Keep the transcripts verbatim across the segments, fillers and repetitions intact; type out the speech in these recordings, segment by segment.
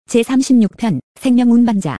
제삼십육 편 생명 운반자.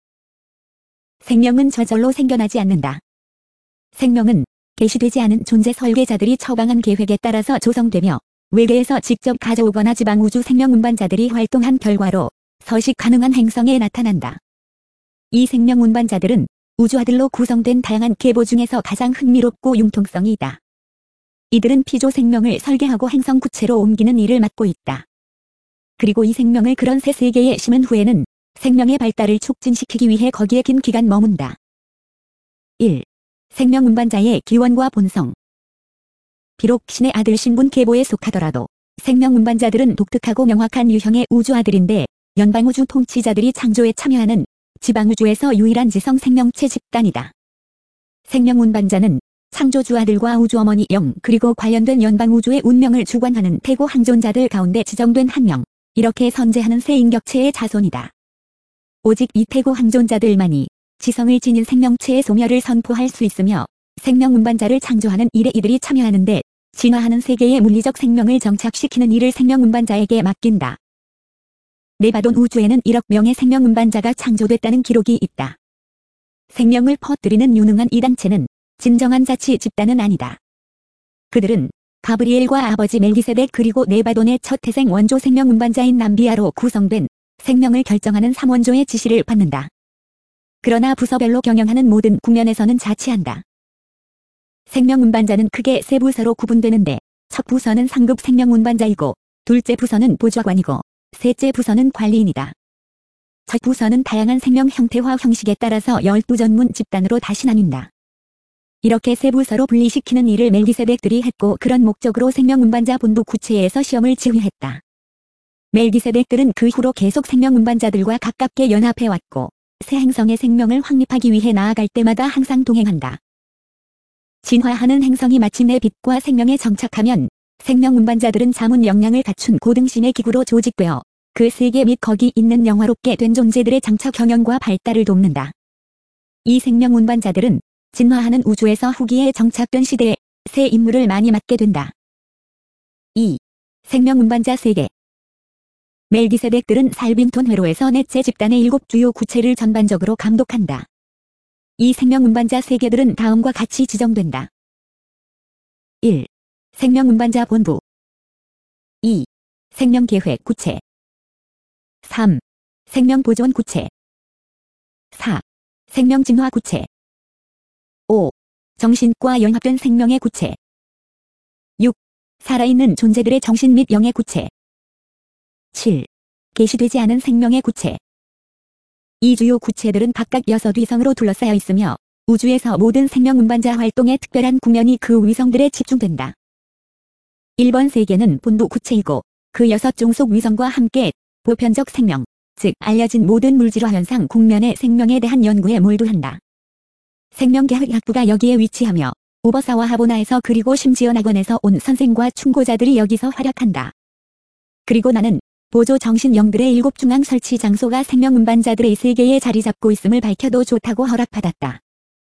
생명은 저절로 생겨나지 않는다. 생명은 계시되지 않은 존재 설계자들이 처방한 계획에 따라서 조성되며 외계에서 직접 가져오거나 지방우주 생명 운반자들이 활동한 결과로 서식 가능한 행성에 나타난다. 이 생명 운반자들은 우주아들로 구성된 다양한 계보 중에서 가장 흥미롭고 융통성이 있다. 이들은 피조 생명을 설계하고 행성 구체로 옮기는 일을 맡고 있다. 그리고 이 생명을 그런 새 세계에 심은 후에는 생명의 발달을 촉진시키기 위해 거기에 긴 기간 머문다. 일. 생명 운반자의 기원과 본성. 비록 신의 아들 신분 계보에 속하더라도 생명 운반자들은 독특하고 명확한 유형의 우주아들인데 연방우주 통치자들이 창조에 참여하는 지방우주에서 유일한 지성 생명체 집단이다. 생명 운반자는 창조주 아들과 우주어머니 영 그리고 관련된 연방우주의 운명을 주관하는 태고 항존자들 가운데 지정된 한 명, 이렇게 선재하는 새 인격체의 자손이다. 오직 이 태고 항존자들만이 지성을 지닌 생명체의 소멸을 선포할 수 있으며 생명 운반자를 창조하는 일에 이들이 참여하는데 진화하는 세계의 물리적 생명을 정착시키는 일을 생명 운반자에게 맡긴다. 네바돈 우주에는 일억 명의 생명 운반자가 창조됐다는 기록이 있다. 생명을 퍼뜨리는 유능한 이 단체는 진정한 자치 집단은 아니다. 그들은 가브리엘과 아버지 멜기세덱 그리고 네바돈의 첫 태생 원조 생명 운반자인 남비아로 구성된 생명을 결정하는 삼원조의 지시를 받는다. 그러나 부서별로 경영하는 모든 국면에서는 자치한다. 생명 운반자는 크게 세 부서로 구분되는데 첫 부서는 상급 생명 운반자이고 둘째 부서는 보좌관이고 셋째 부서는 관리인이다. 첫 부서는 다양한 생명 형태와 형식에 따라서 열두 전문 집단으로 다시 나뉜다. 이렇게 세 부서로 분리시키는 일을 멜기세덱들이 했고 그런 목적으로 생명 운반자 본부 구체에서 시험을 지휘했다. 멜기세덱들은 그 후로 계속 생명 운반자들과 가깝게 연합해왔고 새 행성의 생명을 확립하기 위해 나아갈 때마다 항상 동행한다. 진화하는 행성이 마침내 빛과 생명에 정착하면 생명 운반자들은 자문 역량을 갖춘 고등신의 기구로 조직되어 그 세계 및 거기 있는 영화롭게 된 존재들의 장차 경영과 발달을 돕는다. 이 생명 운반자들은 진화하는 우주에서 후기에 정착된 시대에 새 임무를 많이 맡게 된다. 이. 생명 운반자 세계. 멜기세덱들은 살빈톤 회로에서 넷째 집단의 일곱 주요 구체를 전반적으로 감독한다. 이 생명 운반자 세계들은 다음과 같이 지정된다. 일. 생명 운반자 본부. 이. 생명 계획 구체. 삼. 생명 보존 구체. 사. 생명 진화 구체. 오. 정신과 연합된 생명의 구체. 육. 살아있는 존재들의 정신 및 영의 구체. 칠. 계시되지 않은 생명의 구체. 이 주요 구체들은 각각 여섯 위성으로 둘러싸여 있으며 우주에서 모든 생명 운반자 활동의 특별한 국면이 그 위성들에 집중된다. 일 번 세계는 본부 구체이고 그 여섯 종속 위성과 함께 보편적 생명, 즉 알려진 모든 물질화 현상 국면의 생명에 대한 연구에 몰두한다. 생명계획학부가 여기에 위치하며 오버사와 하보나에서 그리고 심지어 낙원에서 온 선생과 충고자들이 여기서 활약한다. 그리고 나는 보조 정신영들의 일곱 중앙 설치 장소가 생명 운반자들의 세계에 자리 잡고 있음을 밝혀도 좋다고 허락받았다.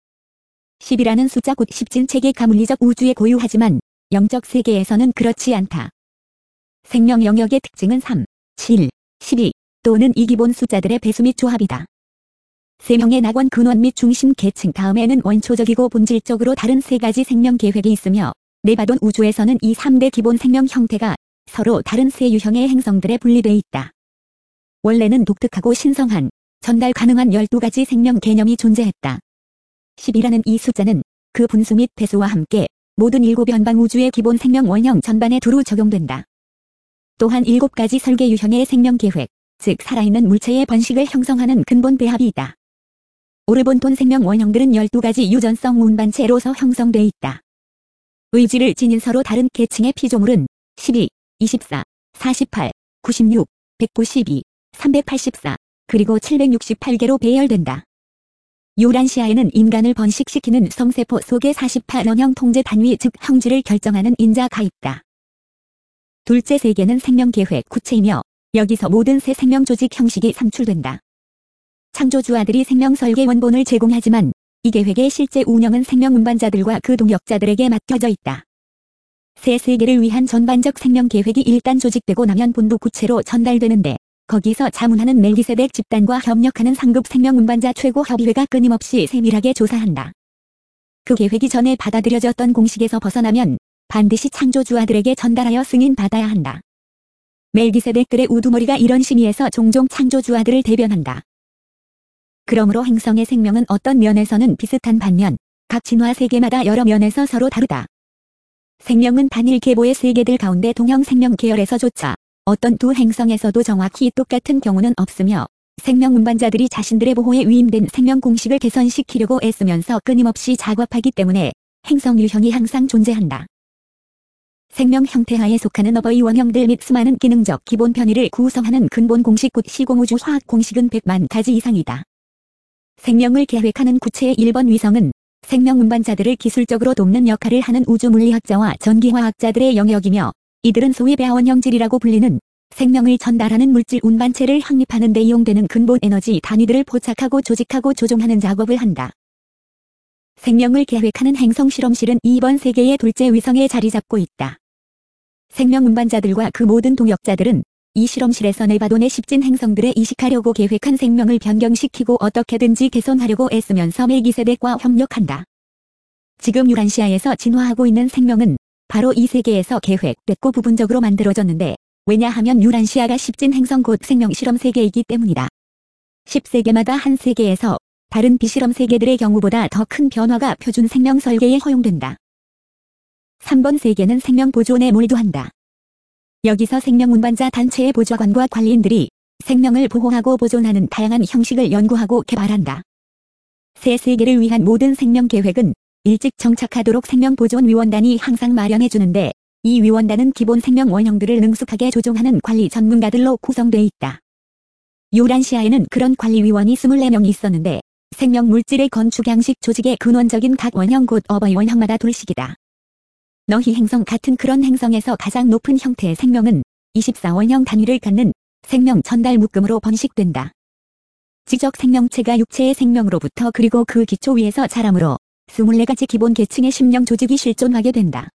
십이라는 숫자 곧 십진 체계가 물리적 우주에 고유하지만 영적 세계에서는 그렇지 않다. 생명 영역의 특징은 삼, 칠, 십이 또는 이 기본 숫자들의 배수 및 조합이다. 세 명의 낙원 근원 및 중심 계층 다음에는 원초적이고 본질적으로 다른 세 가지 생명 계획이 있으며 네바돈 우주에서는 이 삼 대 기본 생명 형태가 서로 다른 세 유형의 행성들에 분리돼 있다. 원래는 독특하고 신성한, 전달 가능한 열두 가지 생명 개념이 존재했다. 십이라는 이 숫자는 그 분수 및 배수와 함께 모든 일곱 연방 우주의 기본 생명 원형 전반에 두루 적용된다. 또한 일곱 가지 설계 유형의 생명 계획, 즉 살아있는 물체의 번식을 형성하는 근본 배합이 있다. 오르본톤 생명 원형들은 열두 가지 유전성 운반체로서 형성돼 있다. 의지를 지닌 서로 다른 계층의 피조물은 십이, 이십사, 사십팔, 구십육, 백구십이, 삼백팔십사, 그리고 칠백육십팔 개로 배열된다. 유란시아에는 인간을 번식시키는 성세포 속의 사십팔 원형 통제 단위 즉 형질을 결정하는 인자가 있다. 둘째 세계는 생명계획 구체이며 여기서 모든 새 생명 조직 형식이 산출된다. 창조주 아들이 생명 설계 원본을 제공하지만 이 계획의 실제 운영은 생명 운반자들과 그 동역자들에게 맡겨져 있다. 새 세계를 위한 전반적 생명 계획이 일단 조직되고 나면 본부 구체로 전달되는데 거기서 자문하는 멜기세덱 집단과 협력하는 상급 생명 운반자 최고협의회가 끊임없이 세밀하게 조사한다. 그 계획이 전에 받아들여졌던 공식에서 벗어나면 반드시 창조주아들에게 전달하여 승인받아야 한다. 멜기세덱들의 우두머리가 이런 심의에서 종종 창조주아들을 대변한다. 그러므로 행성의 생명은 어떤 면에서는 비슷한 반면 각 진화 세계마다 여러 면에서 서로 다르다. 생명은 단일 계보의 세계들 가운데 동형 생명 계열에서조차 어떤 두 행성에서도 정확히 똑같은 경우는 없으며 생명 운반자들이 자신들의 보호에 위임된 생명 공식을 개선시키려고 애쓰면서 끊임없이 작업하기 때문에 행성 유형이 항상 존재한다. 생명 형태하에 속하는 어버이 원형들 및 수많은 기능적 기본 편의를 구성하는 근본 공식 곧 시공우주 화학 공식은 백만 가지 이상이다. 생명을 계획하는 구체의 일 번 위성은 생명 운반자들을 기술적으로 돕는 역할을 하는 우주물리학자와 전기화학자들의 영역이며 이들은 소위 배원형질이라고 불리는 생명을 전달하는 물질 운반체를 확립하는 데 이용되는 근본 에너지 단위들을 포착하고 조직하고 조종하는 작업을 한다. 생명을 계획하는 행성 실험실은 이번 세계의 둘째 위성에 자리 잡고 있다. 생명 운반자들과 그 모든 동역자들은 이 실험실에서 네바돈의 십진 행성들에 이식하려고 계획한 생명을 변경시키고 어떻게든지 개선하려고 애쓰면서 멜기세덱과 협력한다. 지금 유란시아에서 진화하고 있는 생명은 바로 이 세계에서 계획됐고 부분적으로 만들어졌는데 왜냐하면 유란시아가 십진 행성 곧 생명 실험 세계이기 때문이다. 십 세계마다 한 세계에서 다른 비실험 세계들의 경우보다 더 큰 변화가 표준 생명 설계에 허용된다. 삼 번 세계는 생명 보존에 몰두한다. 여기서 생명 운반자 단체의 보좌관과 관리인들이 생명을 보호하고 보존하는 다양한 형식을 연구하고 개발한다. 새 세계를 위한 모든 생명 계획은 일찍 정착하도록 생명보존위원단이 항상 마련해주는데 이 위원단은 기본 생명 원형들을 능숙하게 조종하는 관리 전문가들로 구성돼 있다. 유란시아에는 그런 관리위원이 이십사 명이 있었는데 생명 물질의 건축 양식 조직의 근원적인 각 원형 곧 어버이 원형마다 둘씩이다. 너희 행성 같은 그런 행성에서 가장 높은 형태의 생명은 이십사 원형 단위를 갖는 생명 전달 묶음으로 번식된다. 지적 생명체가 육체의 생명으로부터 그리고 그 기초 위에서 자라므로 이십사 가지 기본 계층의 심령 조직이 실존하게 된다.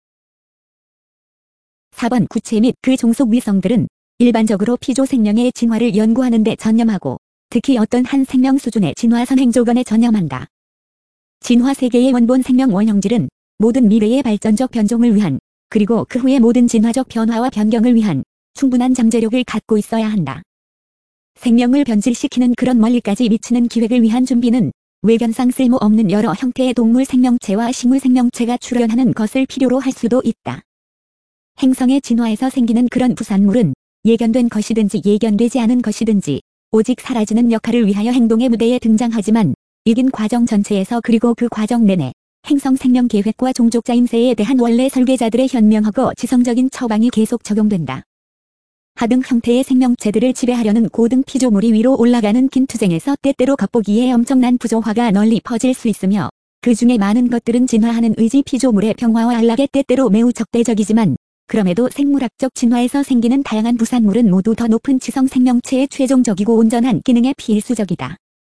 사 번 구체 및 그 종속 위성들은 일반적으로 피조 생명의 진화를 연구하는 데 전념하고 특히 어떤 한 생명 수준의 진화 선행 조건에 전념한다. 진화 세계의 원본 생명 원형질은 모든 미래의 발전적 변종을 위한 그리고 그 후의 모든 진화적 변화와 변경을 위한 충분한 잠재력을 갖고 있어야 한다. 생명을 변질시키는 그런 멀리까지 미치는 기획을 위한 준비는 외견상 쓸모없는 여러 형태의 동물 생명체와 식물 생명체가 출현하는 것을 필요로 할 수도 있다. 행성의 진화에서 생기는 그런 부산물은 예견된 것이든지 예견되지 않은 것이든지 오직 사라지는 역할을 위하여 행동의 무대에 등장하지만 이긴 과정 전체에서 그리고 그 과정 내내 행성 생명 계획과 종족자 임세에 대한 원래 설계자들의 현명하고 지성적인 처방이 계속 적용된다. 하등 형태의 생명체들을 지배하려는 고등 피조물이 위로 올라가는 긴 투쟁에서 때때로 겉보기에 엄청난 부조화가 널리 퍼질 수 있으며 그 중에 많은 것들은 진화하는 의지 피조물의 평화와 안락에 때때로 매우 적대적이지만 그럼에도 생물학적 진화에서 생기는 다양한 부산물은 모두 더 높은 지성 생명체의 최종적이고 온전한 기능에 필수적이다.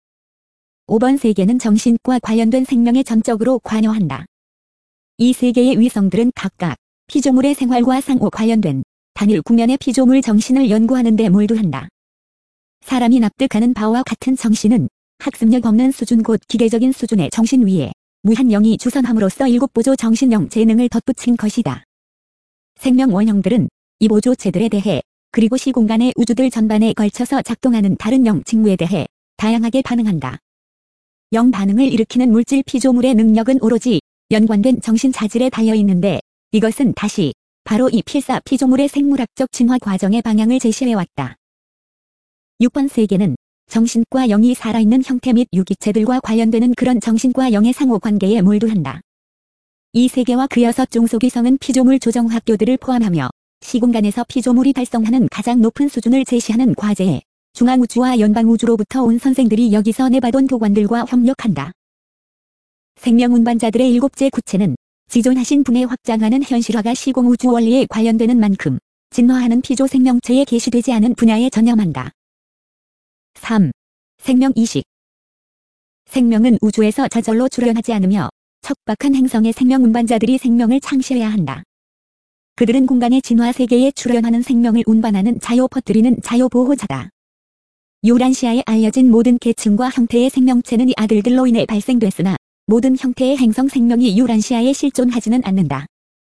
오 번 세계는 정신과 관련된 생명에 전적으로 관여한다. 이 세계의 위성들은 각각 피조물의 생활과 상호 관련된 단일 구면의 피조물 정신을 연구하는 데 몰두한다. 사람이 납득하는 바와 같은 정신은 학습력 없는 수준 곧 기계적인 수준의 정신 위에 무한 영이 주선함으로써 일곱 보조 정신형 재능을 덧붙인 것이다. 생명 원형들은 이 보조체들에 대해 그리고 시공간의 우주들 전반에 걸쳐서 작동하는 다른 영 징후에 대해 다양하게 반응한다. 영 반응을 일으키는 물질 피조물의 능력은 오로지 연관된 정신 자질에 달려있는데 이것은 다시 바로 이 필사 피조물의 생물학적 진화 과정의 방향을 제시해왔다. 육 번 세계는 정신과 영이 살아있는 형태 및 유기체들과 관련되는 그런 정신과 영의 상호관계에 몰두한다. 이 세계와 그 여섯 종속위성은 피조물 조정 학교들을 포함하며 시공간에서 피조물이 달성하는 가장 높은 수준을 제시하는 과제에 중앙우주와 연방우주로부터 온 선생들이 여기서 네바돈 교관들과 협력한다. 생명 운반자들의 일곱째 구체는 지존하신 분의 확장하는 현실화가 시공우주 원리에 관련되는 만큼 진화하는 피조 생명체에 계시되지 않은 분야에 전념한다. 삼. 생명 이식. 생명은 우주에서 저절로 출현하지 않으며 척박한 행성의 생명 운반자들이 생명을 창시해야 한다. 그들은 공간의 진화 세계에 출현하는 생명을 운반하는 자요 퍼뜨리는 자요 보호자다. 유란시아에 알려진 모든 계층과 형태의 생명체는 이 아들들로 인해 발생됐으나 모든 형태의 행성 생명이 유란시아에 실존하지는 않는다.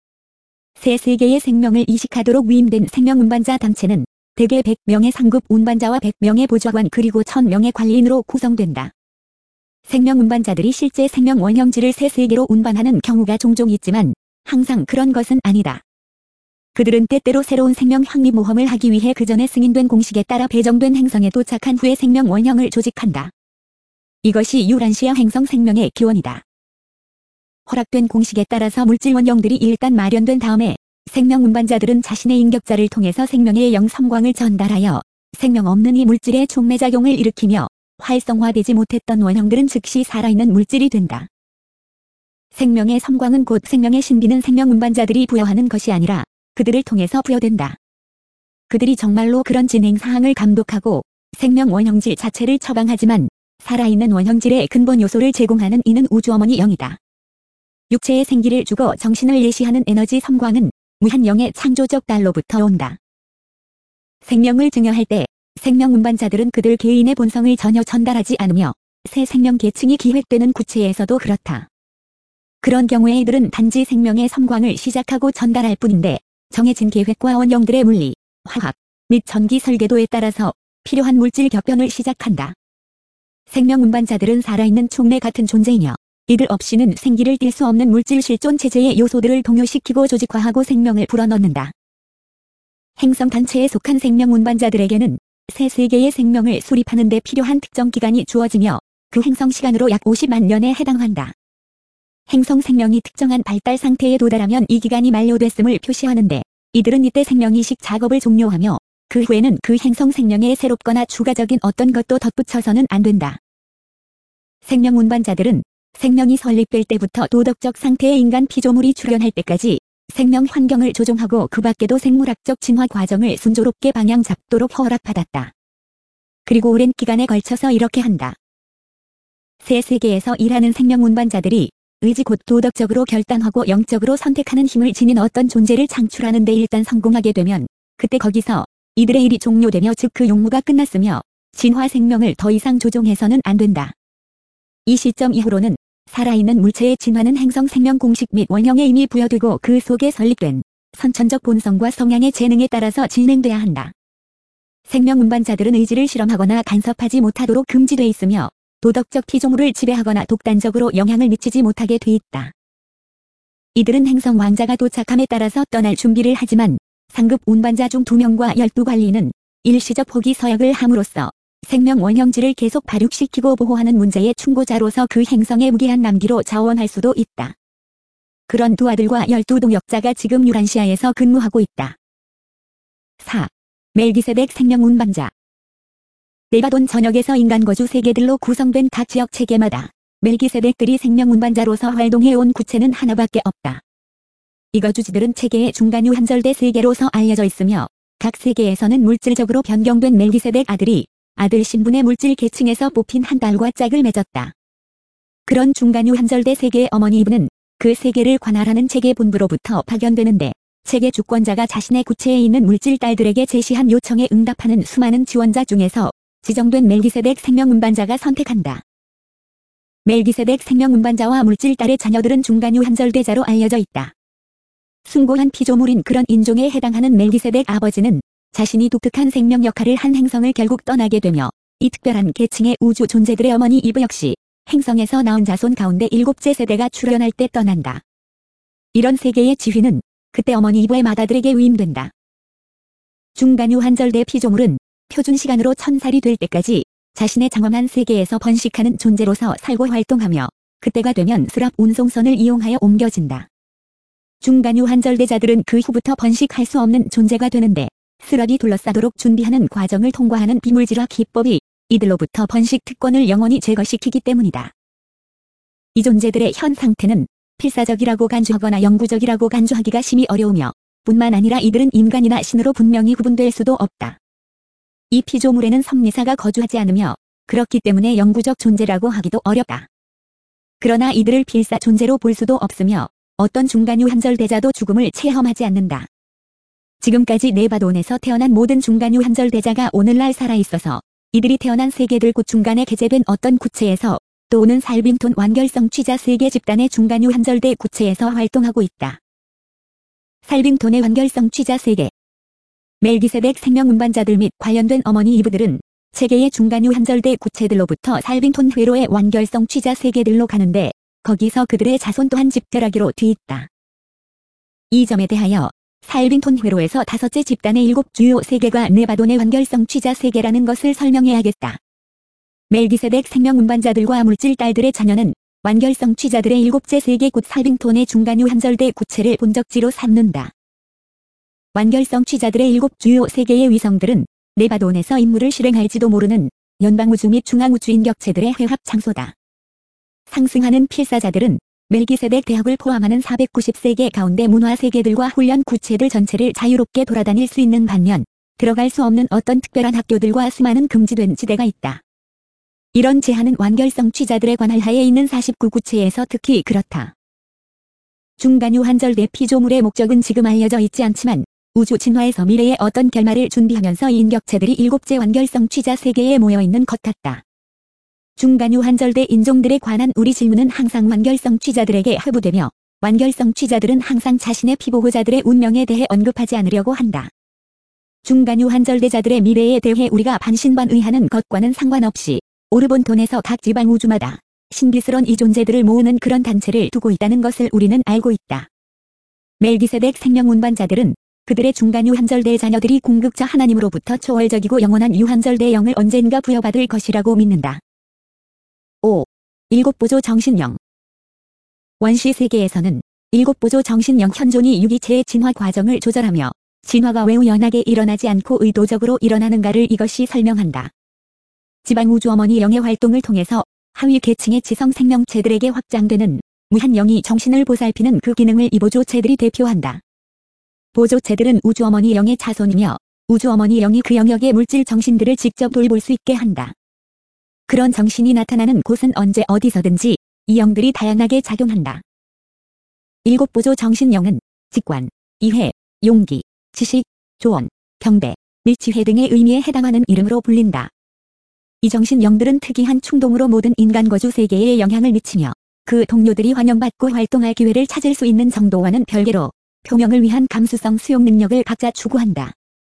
새 세계의 생명을 이식하도록 위임된 생명 운반자 단체는 대개 백 명의 상급 운반자와 백 명의 보좌관 그리고 천 명의 관리인으로 구성된다. 생명 운반자들이 실제 생명 원형질을 새 세계로 운반하는 경우가 종종 있지만 항상 그런 것은 아니다. 그들은 때때로 새로운 생명 확립 모험을 하기 위해 그 전에 승인된 공식에 따라 배정된 행성에 도착한 후에 생명 원형을 조직한다. 이것이 유란시아 행성 생명의 기원이다. 허락된 공식에 따라서 물질 원형들이 일단 마련된 다음에 생명 운반자들은 자신의 인격자를 통해서 생명의 영 성광을 전달하여 생명 없는 이 물질의 촉매작용을 일으키며 활성화되지 못했던 원형들은 즉시 살아있는 물질이 된다. 생명의 섬광은 곧 생명의 신비는 생명 운반자들이 부여하는 것이 아니라 그들을 통해서 부여된다. 그들이 정말로 그런 진행 사항을 감독하고 생명 원형질 자체를 처방하지만 살아있는 원형질의 근본 요소를 제공하는 이는 우주어머니 영이다. 육체의 생기를 주고 정신을 예시하는 에너지 섬광은 무한 영의 창조적 달로부터 온다. 생명을 증여할 때 생명 운반자들은 그들 개인의 본성을 전혀 전달하지 않으며 새 생명 계층이 기획되는 구체에서도 그렇다. 그런 경우에 이들은 단지 생명의 섬광을 시작하고 전달할 뿐인데 정해진 계획과 원형들의 물리, 화학, 및 전기 설계도에 따라서 필요한 물질 격변을 시작한다. 생명 운반자들은 살아있는 촉매 같은 존재이며 이들 없이는 생기를 띨 수 없는 물질 실존 체제의 요소들을 동요시키고 조직화하고 생명을 불어넣는다. 행성 단체에 속한 생명 운반자들에게는 새 세계의 생명을 수립하는 데 필요한 특정 기간이 주어지며 그 행성 시간으로 약 오십만 년에 해당한다. 행성 생명이 특정한 발달 상태에 도달하면 이 기간이 만료됐음을 표시하는데 이들은 이때 생명이식 작업을 종료하며 그 후에는 그 행성 생명에 새롭거나 추가적인 어떤 것도 덧붙여서는 안 된다. 생명 운반자들은 생명이 설립될 때부터 도덕적 상태의 인간 피조물이 출현할 때까지 생명 환경을 조종하고 그 밖에도 생물학적 진화 과정을 순조롭게 방향 잡도록 허락받았다. 그리고 오랜 기간에 걸쳐서 이렇게 한다. 새 세계에서 일하는 생명 운반자들이 의지 곧 도덕적으로 결단하고 영적으로 선택하는 힘을 지닌 어떤 존재를 창출하는 데 일단 성공하게 되면 그때 거기서 이들의 일이 종료되며 즉 그 용무가 끝났으며 진화 생명을 더 이상 조종해서는 안 된다. 이 시점 이후로는 살아있는 물체의 진화는 행성 생명 공식 및 원형에 이미 부여되고 그 속에 설립된 선천적 본성과 성향의 재능에 따라서 진행돼야 한다. 생명 운반자들은 의지를 실험하거나 간섭하지 못하도록 금지돼 있으며 도덕적 피조물을 지배하거나 독단적으로 영향을 미치지 못하게 돼 있다. 이들은 행성 왕자가 도착함에 따라서 떠날 준비를 하지만 상급 운반자 중 두 명과 열두 관리는 일시적 포기 서약을 함으로써 생명 원형질을 계속 발육시키고 보호하는 문제의 충고자로서 그 행성에 무기한 남기로 자원할 수도 있다. 그런 두 아들과 열두 동역자가 지금 유란시아에서 근무하고 있다. 사. 멜기세덱 생명 운반자. 네바돈 전역에서 인간 거주 세계들로 구성된 각 지역 체계마다 멜기세덱들이 생명 운반자로서 활동해온 구체는 하나밖에 없다. 이 거주지들은 체계의 중간유 한절대 세계로서 알려져 있으며 각 세계에서는 물질적으로 변경된 멜기세덱 아들이 아들 신분의 물질 계층에서 뽑힌 한 딸과 짝을 맺었다. 그런 중간유 한절대 세계의 어머니 이브는 그 세계를 관할하는 체계 본부로부터 파견되는데 체계 주권자가 자신의 구체에 있는 물질 딸들에게 제시한 요청에 응답하는 수많은 지원자 중에서 지정된 멜기세덱 생명 운반자가 선택한다. 멜기세덱 생명 운반자와 물질 딸의 자녀들은 중간유 한절대자로 알려져 있다. 숭고한 피조물인 그런 인종에 해당하는 멜기세덱 아버지는 자신이 독특한 생명 역할을 한 행성을 결국 떠나게 되며 이 특별한 계층의 우주 존재들의 어머니 이브 역시 행성에서 나온 자손 가운데 일곱째 세대가 출현할 때 떠난다. 이런 세계의 지휘는 그때 어머니 이브의 맏아들에게 위임된다. 중간유 한절대 피조물은 표준 시간으로 천살이 될 때까지 자신의 장엄한 세계에서 번식하는 존재로서 살고 활동하며 그때가 되면 스랍 운송선을 이용하여 옮겨진다. 중간유 한절대자들은 그 후부터 번식할 수 없는 존재가 되는데 스랍이 둘러싸도록 준비하는 과정을 통과하는 비물질화 기법이 이들로부터 번식 특권을 영원히 제거시키기 때문이다. 이 존재들의 현 상태는 필사적이라고 간주하거나 영구적이라고 간주하기가 심히 어려우며 뿐만 아니라 이들은 인간이나 신으로 분명히 구분될 수도 없다. 이 피조물에는 섭리사가 거주하지 않으며 그렇기 때문에 영구적 존재라고 하기도 어렵다. 그러나 이들을 필사 존재로 볼 수도 없으며 어떤 중간유 한절대자도 죽음을 체험하지 않는다. 지금까지 네바돈에서 태어난 모든 중간유 한절대자가 오늘날 살아있어서 이들이 태어난 세계들 곧 중간에 게재된 어떤 구체에서 또는 살빙톤 완결성 취자 세계 집단의 중간유 한절대 구체에서 활동하고 있다. 살빙톤의 완결성 취자 세계. 멜기세덱 생명 운반자들 및 관련된 어머니 이브들은 세계의 중간유 한절대 구체들로부터 살빙톤 회로의 완결성 취자 세계들로 가는데 거기서 그들의 자손 또한 집결하기로 돼 있다. 이 점에 대하여 살빙톤 회로에서 다섯째 집단의 일곱 주요 세계가 네바돈의 완결성 취자 세계라는 것을 설명해야겠다. 멜기세덱 생명 운반자들과 물질 딸들의 자녀는 완결성 취자들의 일곱째 세계 곧 살빙톤의 중간유 한절대 구체를 본적지로 삼는다. 완결성 취자들의 일곱 주요 세계의 위성들은 네바돈에서 임무를 실행할지도 모르는 연방우주 및 중앙우주 인격체들의 회합 장소다. 상승하는 필사자들은 멜기세덱 대학을 포함하는 사백구십 세계 가운데 문화 세계들과 훈련 구체들 전체를 자유롭게 돌아다닐 수 있는 반면 들어갈 수 없는 어떤 특별한 학교들과 수많은 금지된 지대가 있다. 이런 제한은 완결성 취자들의 관할 하에 있는 사십구 구체에서 특히 그렇다. 중간유 한절대 피조물의 목적은 지금 알려져 있지 않지만 우주 진화에서 미래의 어떤 결말을 준비하면서 이 인격체들이 일곱째 완결성 취자 세계에 모여있는 것 같다. 중간유 한절대 인종들에 관한 우리 질문은 항상 완결성 취자들에게 회부되며 완결성 취자들은 항상 자신의 피보호자들의 운명에 대해 언급하지 않으려고 한다. 중간유 한절대자들의 미래에 대해 우리가 반신반의하는 것과는 상관없이 오르본톤에서 각 지방 우주마다 신비스런 이 존재들을 모으는 그런 단체를 두고 있다는 것을 우리는 알고 있다. 멜기세덱 생명 운반자들은 그들의 중간유 한절대의 자녀들이 궁극자 하나님으로부터 초월적이고 영원한 유한절대의 영을 언젠가 부여받을 것이라고 믿는다. 오. 일곱보조 정신영. 원시 세계에서는 일곱보조 정신영 현존이 유기체의 진화 과정을 조절하며 진화가 왜 우연하게 일어나지 않고 의도적으로 일어나는가를 이것이 설명한다. 지방 우주 어머니 영의 활동을 통해서 하위 계층의 지성 생명체들에게 확장되는 무한 영이 정신을 보살피는 그 기능을 이 보조체들이 대표한다. 보조체들은 우주 어머니 영의 자손이며 우주 어머니 영이 그 영역의 물질 정신들을 직접 돌볼 수 있게 한다. 그런 정신이 나타나는 곳은 언제 어디서든지 이 영들이 다양하게 작용한다. 일곱 보조 정신영은 직관, 이해, 용기, 지식, 조언, 경배, 밀치회 등의 의미에 해당하는 이름으로 불린다. 이 정신영들은 특이한 충동으로 모든 인간 거주 세계에 영향을 미치며 그 동료들이 환영받고 활동할 기회를 찾을 수 있는 정도와는 별개로 표명을 위한 감수성 수용 능력을 각자 추구한다.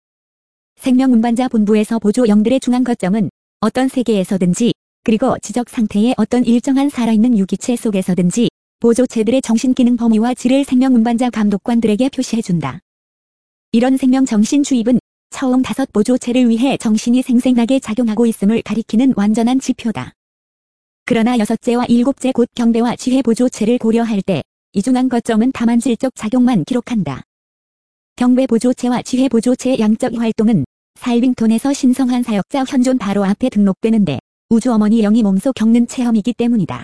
생명 운반자 본부에서 보조 영들의 중앙 거점은 어떤 세계에서든지 그리고 지적 상태의 어떤 일정한 살아있는 유기체 속에서든지 보조체들의 정신기능 범위와 질을 생명 운반자 감독관들에게 표시해준다. 이런 생명 정신 주입은 처음 다섯 보조체를 위해 정신이 생생하게 작용하고 있음을 가리키는 완전한 지표다. 그러나 여섯째와 일곱째 곧 경배와 지혜 보조체를 고려할 때 이 중앙 거점은 다만 질적 작용만 기록한다. 경배 보조체와 지혜 보조체의 양적 활동은 살빙톤에서 신성한 사역자 현존 바로 앞에 등록되는데 우주 어머니 영이 몸소 겪는 체험이기 때문이다.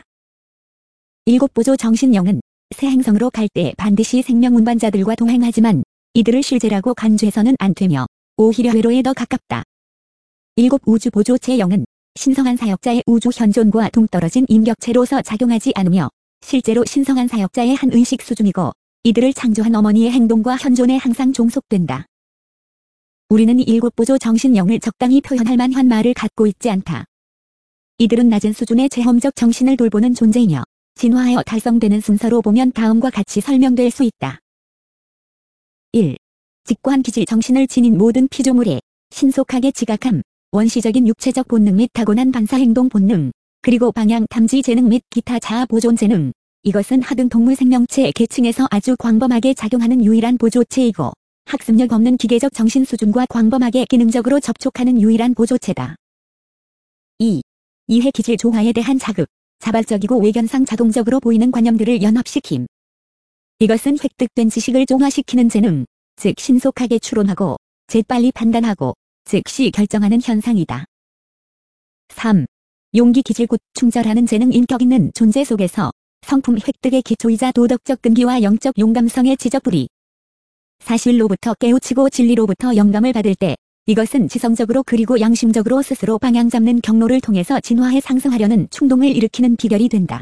일곱 보조 정신영은 새 행성으로 갈 때 반드시 생명 운반자들과 동행하지만 이들을 실제라고 간주해서는 안 되며 오히려 회로에 더 가깝다. 일곱 우주 보조체 영은 신성한 사역자의 우주 현존과 동떨어진 인격체로서 작용하지 않으며 실제로 신성한 사역자의 한 의식 수준이고 이들을 창조한 어머니의 행동과 현존에 항상 종속된다. 우리는 이 일곱 보조 정신영을 적당히 표현할 만한 말을 갖고 있지 않다. 이들은 낮은 수준의 체험적 정신을 돌보는 존재이며 진화하여 달성되는 순서로 보면 다음과 같이 설명될 수 있다. 일. 직관 기질 정신을 지닌 모든 피조물에 신속하게 지각함, 원시적인 육체적 본능 및 타고난 반사행동 본능, 그리고 방향 탐지 재능 및 기타 자아 보존 재능. 이것은 하등 동물 생명체 계층에서 아주 광범하게 작용하는 유일한 보조체이고 학습력 없는 기계적 정신 수준과 광범하게 기능적으로 접촉하는 유일한 보조체다. 이. 이해 기질 조화에 대한 자극, 자발적이고 외견상 자동적으로 보이는 관념들을 연합시킴. 이것은 획득된 지식을 종화시키는 재능, 즉 신속하게 추론하고 재빨리 판단하고 즉시 결정하는 현상이다. 삼. 용기 기질 곧 충절하는 재능 인격 있는 존재 속에서 성품 획득의 기초이자 도덕적 끈기와 영적 용감성의 지적부리. 사실로부터 깨우치고 진리로부터 영감을 받을 때 이것은 지성적으로 그리고 양심적으로 스스로 방향 잡는 경로를 통해서 진화해 상승하려는 충동을 일으키는 기결이 된다.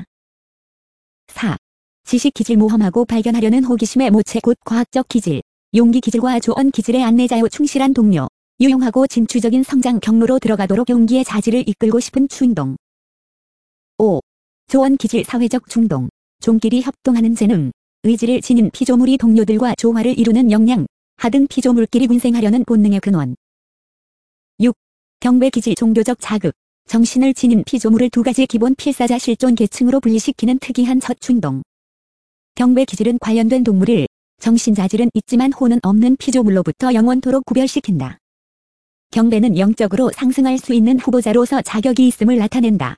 사. 지식 기질 모험하고 발견하려는 호기심의 모체 곧 과학적 기질, 용기 기질과 조언 기질의 안내자요 충실한 동료, 유용하고 진취적인 성장 경로로 들어가도록 용기의 자질을 이끌고 싶은 충동. 오. 조언 기질 사회적 충동. 종끼리 협동하는 재능. 의지를 지닌 피조물이 동료들과 조화를 이루는 역량. 하등 피조물끼리 군생하려는 본능의 근원. 육. 경배 기질 종교적 자극. 정신을 지닌 피조물을 두 가지 기본 필사자 실존 계층으로 분리시키는 특이한 첫 충동. 경배 기질은 관련된 동물을 정신 자질은 있지만 호는 없는 피조물로부터 영원토록 구별시킨다. 경배는 영적으로 상승할 수 있는 후보자로서 자격이 있음을 나타낸다.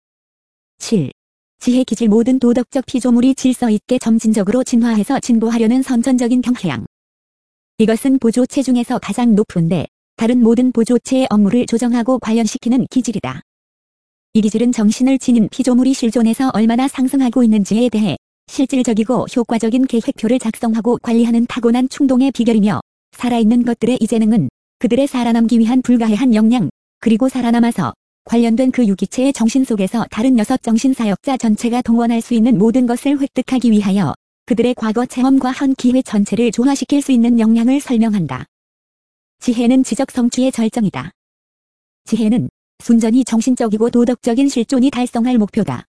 칠. 지혜 기질 모든 도덕적 피조물이 질서 있게 점진적으로 진화해서 진보하려는 선천적인 경향. 이것은 보조체 중에서 가장 높은데 다른 모든 보조체의 업무를 조정하고 관련시키는 기질이다. 이 기질은 정신을 지닌 피조물이 실존해서 얼마나 상승하고 있는지에 대해 실질적이고 효과적인 계획표를 작성하고 관리하는 타고난 충동의 비결이며 살아있는 것들의 이 재능은 그들의 살아남기 위한 불가해한 역량, 그리고 살아남아서 관련된 그 유기체의 정신 속에서 다른 여섯 정신사역자 전체가 동원할 수 있는 모든 것을 획득하기 위하여 그들의 과거 체험과 현 기회 전체를 조화시킬 수 있는 역량을 설명한다. 지혜는 지적 성취의 절정이다. 지혜는 순전히 정신적이고 도덕적인 실존이 달성할 목표다.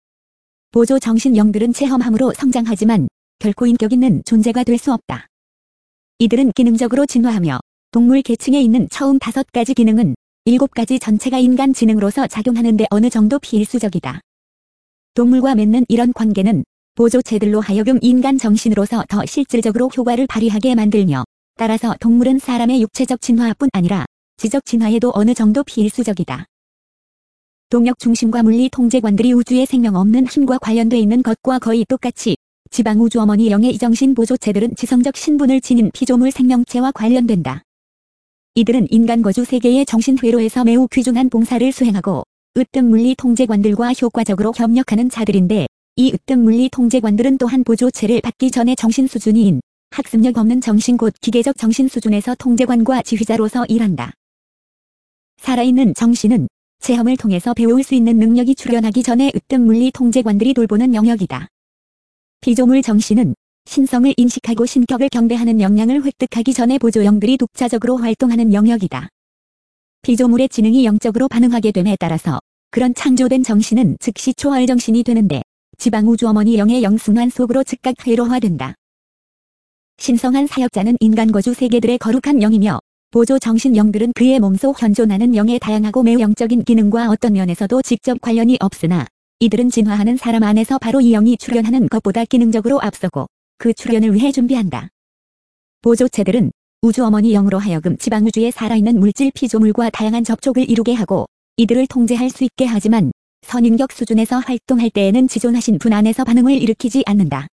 보조 정신영들은 체험함으로 성장하지만 결코 인격 있는 존재가 될 수 없다. 이들은 기능적으로 진화하며 동물 계층에 있는 처음 다섯 가지 기능은 일곱 가지 전체가 인간 지능으로서 작용하는 데 어느 정도 필수적이다. 동물과 맺는 이런 관계는 보조체들로 하여금 인간 정신으로서 더 실질적으로 효과를 발휘하게 만들며 따라서 동물은 사람의 육체적 진화뿐 아니라 지적 진화에도 어느 정도 필수적이다. 동력 중심과 물리 통제관들이 우주의 생명 없는 힘과 관련돼 있는 것과 거의 똑같이 지방 우주 어머니 영의 이정신 보조체들은 지성적 신분을 지닌 피조물 생명체와 관련된다. 이들은 인간 거주 세계의 정신 회로에서 매우 귀중한 봉사를 수행하고 으뜸 물리 통제관들과 효과적으로 협력하는 자들인데 이 으뜸 물리 통제관들은 또한 보조체를 받기 전에 정신 수준이인 학습력 없는 정신 곧 기계적 정신 수준에서 통제관과 지휘자로서 일한다. 살아있는 정신은 체험을 통해서 배울 수 있는 능력이 출현하기 전에 으뜸 물리 통제관들이 돌보는 영역이다. 피조물 정신은 신성을 인식하고 신격을 경배하는 역량을 획득하기 전에 보조영들이 독자적으로 활동하는 영역이다. 피조물의 지능이 영적으로 반응하게 됨에 따라서 그런 창조된 정신은 즉시 초월 정신이 되는데 지방 우주 어머니 영의 영순환 속으로 즉각 회로화된다. 신성한 사역자는 인간 거주 세계들의 거룩한 영이며 보조 정신 영들은 그의 몸속 현존하는 영의 다양하고 매우 영적인 기능과 어떤 면에서도 직접 관련이 없으나 이들은 진화하는 사람 안에서 바로 이 영이 출현하는 것보다 기능적으로 앞서고 그 출현을 위해 준비한다. 보조체들은 우주 어머니 영으로 하여금 지방우주에 살아있는 물질 피조물과 다양한 접촉을 이루게 하고 이들을 통제할 수 있게 하지만 선인격 수준에서 활동할 때에는 지존하신 분 안에서 반응을 일으키지 않는다.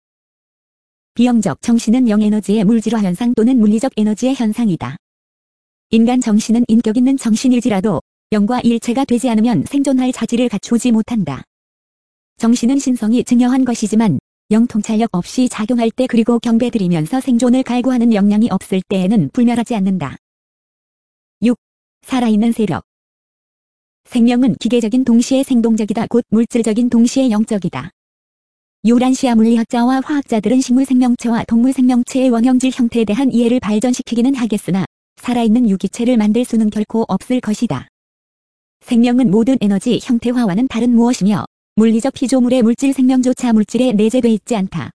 비영적 정신은 영에너지의 물질화 현상 또는 물리적 에너지의 현상이다. 인간 정신은 인격 있는 정신일지라도 영과 일체가 되지 않으면 생존할 자질을 갖추지 못한다. 정신은 신성이 증여한 것이지만 영 통찰력 없이 작용할 때 그리고 경배드리면서 생존을 갈구하는 역량이 없을 때에는 불멸하지 않는다. 육. 살아있는 세력. 생명은 기계적인 동시에 생동적이다 곧 물질적인 동시에 영적이다. 유란시아 물리학자와 화학자들은 식물 생명체와 동물 생명체의 원형질 형태에 대한 이해를 발전시키기는 하겠으나 살아있는 유기체를 만들 수는 결코 없을 것이다. 생명은 모든 에너지 형태화와는 다른 무엇이며 물리적 피조물의 물질 생명조차 물질에 내재돼 있지 않다.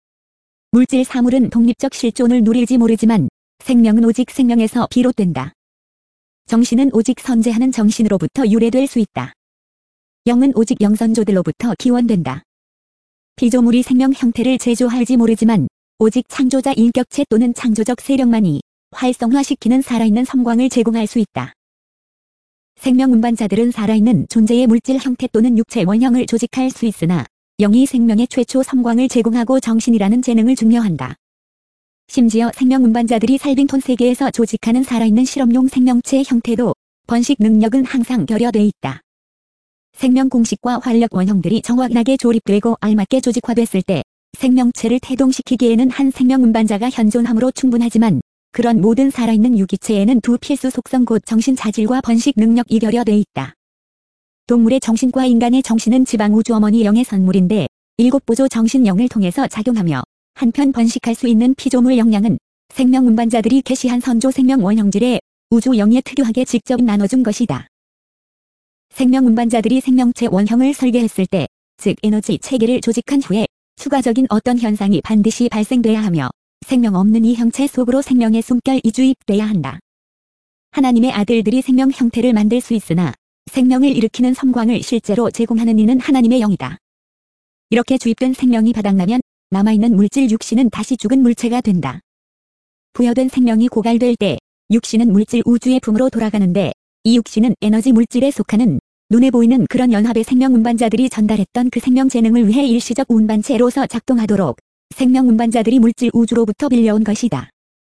물질 사물은 독립적 실존을 누릴지 모르지만 생명은 오직 생명에서 비롯된다. 정신은 오직 선재하는 정신으로부터 유래될 수 있다. 영은 오직 영선조들로부터 기원된다. 피조물이 생명 형태를 제조할지 모르지만 오직 창조자 인격체 또는 창조적 세력만이 활성화시키는 살아있는 섬광을 제공할 수 있다. 생명 운반자들은 살아있는 존재의 물질 형태 또는 육체 원형을 조직할 수 있으나 영이 생명의 최초 섬광을 제공하고 정신이라는 재능을 중요한다. 심지어 생명 운반자들이 살빙톤 세계에서 조직하는 살아있는 실험용 생명체의 형태도 번식 능력은 항상 결여돼 있다. 생명 공식과 활력 원형들이 정확하게 조립되고 알맞게 조직화됐을 때 생명체를 태동시키기에는 한 생명 운반자가 현존함으로 충분하지만 그런 모든 살아있는 유기체에는 두 필수 속성 곧 정신 자질과 번식 능력이 결여돼 있다. 동물의 정신과 인간의 정신은 지방 우주 어머니 영의 선물인데 일곱 보조 정신 영을 통해서 작용하며 한편 번식할 수 있는 피조물 역량은 생명 운반자들이 개시한 선조 생명 원형질에 우주 영에 특유하게 직접 나눠준 것이다. 생명 운반자들이 생명체 원형을 설계했을 때, 즉 에너지 체계를 조직한 후에 추가적인 어떤 현상이 반드시 발생돼야 하며 생명 없는 이 형체 속으로 생명의 숨결이 주입돼야 한다. 하나님의 아들들이 생명 형태를 만들 수 있으나 생명을 일으키는 섬광을 실제로 제공하는 이는 하나님의 영이다. 이렇게 주입된 생명이 바닥나면 남아있는 물질 육신은 다시 죽은 물체가 된다. 부여된 생명이 고갈될 때 육신은 물질 우주의 품으로 돌아가는데 이 육신은 에너지 물질에 속하는 눈에 보이는 그런 연합의 생명 운반자들이 전달했던 그 생명 재능을 위해 일시적 운반체로서 작동하도록 생명 운반자들이 물질 우주로부터 빌려온 것이다.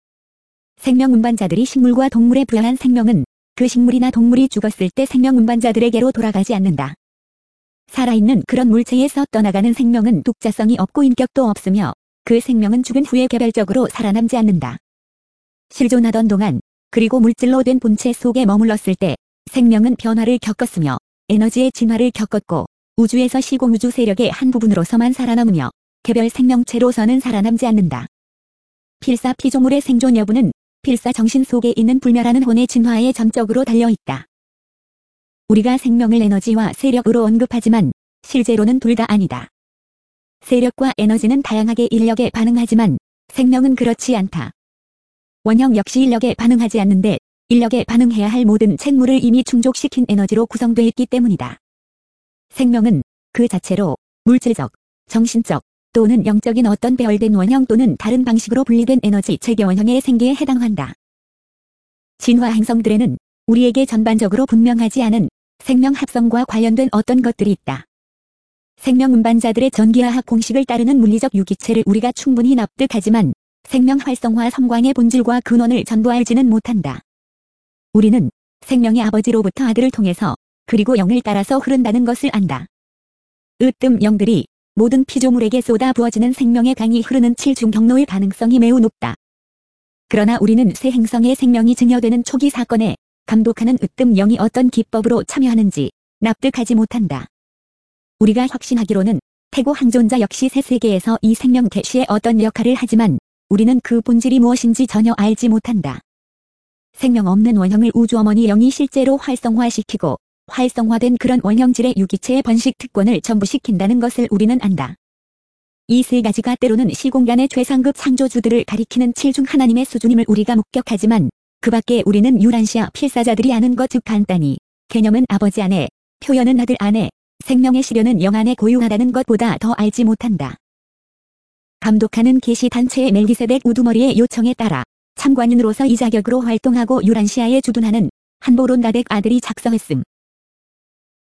생명 운반자들이 식물과 동물에 부여한 생명은 그 식물이나 동물이 죽었을 때 생명 운반자들에게로 돌아가지 않는다. 살아있는 그런 물체에서 떠나가는 생명은 독자성이 없고 인격도 없으며 그 생명은 죽은 후에 개별적으로 살아남지 않는다. 실존하던 동안 그리고 물질로 된 본체 속에 머물렀을 때 생명은 변화를 겪었으며 에너지의 진화를 겪었고 우주에서 시공우주 세력의 한 부분으로서만 살아남으며 개별 생명체로서는 살아남지 않는다. 필사 피조물의 생존 여부는 필사 정신 속에 있는 불멸하는 혼의 진화에 전적으로 달려있다. 우리가 생명을 에너지와 세력으로 언급하지만 실제로는 둘 다 아니다. 세력과 에너지는 다양하게 인력에 반응하지만 생명은 그렇지 않다. 원형 역시 인력에 반응하지 않는데 인력에 반응해야 할 모든 생물을 이미 충족시킨 에너지로 구성되어 있기 때문이다. 생명은 그 자체로 물질적, 정신적 또는 영적인 어떤 배열된 원형 또는 다른 방식으로 분리된 에너지 체계 원형의 생기에 해당한다. 진화 행성들에는 우리에게 전반적으로 분명하지 않은 생명 합성과 관련된 어떤 것들이 있다. 생명 운반자들의 전기화학 공식을 따르는 물리적 유기체를 우리가 충분히 납득하지만 생명 활성화 섬광의 본질과 근원을 전부 알지는 못한다. 우리는 생명의 아버지로부터 아들을 통해서 그리고 영을 따라서 흐른다는 것을 안다. 으뜸 영들이 모든 피조물에게 쏟아 부어지는 생명의 강이 흐르는 칠중 경로의 가능성이 매우 높다. 그러나 우리는 새 행성의 생명이 증여되는 초기 사건에 감독하는 으뜸 영이 어떤 기법으로 참여하는지 납득하지 못한다. 우리가 확신하기로는 태고 항존자 역시 새 세계에서 이 생명 개시에 어떤 역할을 하지만 우리는 그 본질이 무엇인지 전혀 알지 못한다. 생명 없는 원형을 우주 어머니 영이 실제로 활성화시키고 활성화된 그런 원형질의 유기체의 번식 특권을 전부시킨다는 것을 우리는 안다. 이 세 가지가 때로는 시공간의 최상급 창조주들을 가리키는 칠중 하나님의 수준임을 우리가 목격하지만 그 밖에 우리는 유란시아 필사자들이 아는 것 즉 간단히 개념은 아버지 안에, 표현은 아들 안에, 생명의 시련은 영 안에 고유하다는 것보다 더 알지 못한다. 감독하는 계시단체의 멜기세덱 우두머리의 요청에 따라 참관인으로서 이 자격으로 활동하고 유란시아에 주둔하는 한보론가덱 아들이 작성했음.